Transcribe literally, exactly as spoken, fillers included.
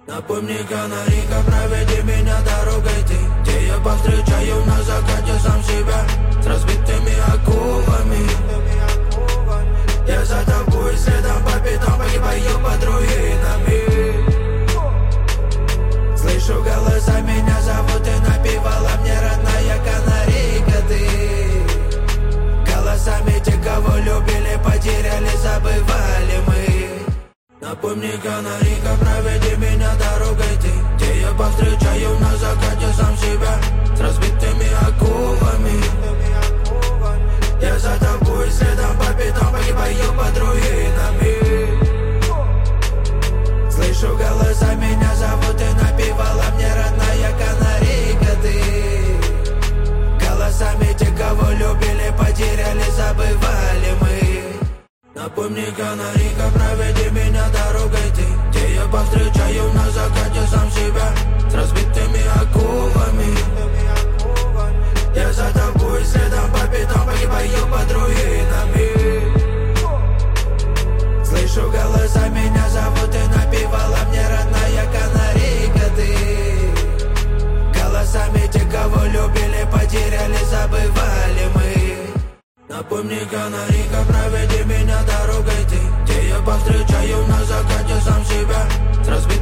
Напомни, канарейка, проведи меня дорогой ты, где я повстречаю на закате сам себя с разбитыми акулами. Я за тобой следом по пятам погибаю под руинами. Слышу голоса, меня зовут, и напевала мне родная канарейка ты. Голосами те, кого любили, потеряли, забывали мы. Напомни, канарейка, проведи меня дорогой ты, где я повстречаю на закате сам себя с разбитыми акулами. Я за тобой следом по пятам погибаю под руинами. Слышу голоса, меня зовут, и напевала мне родная канарейка ты. Голосами те, кого любили, потеряли, забывали мы. Напомни, канарейка, проведи меня дорогой ты, где я повстречаю на закате сам себя с разбитыми акулами. Я за тобой следом по пятам погибаю под руинами. Слышу голоса, меня зовут, и напевала мне родная канарейка ты. Голосами те, кого любили, потеряли, забывали мы. Напомни, канарейка, проведи меня дорогой ты, где я повстречаю на закате сам себя с разбитыми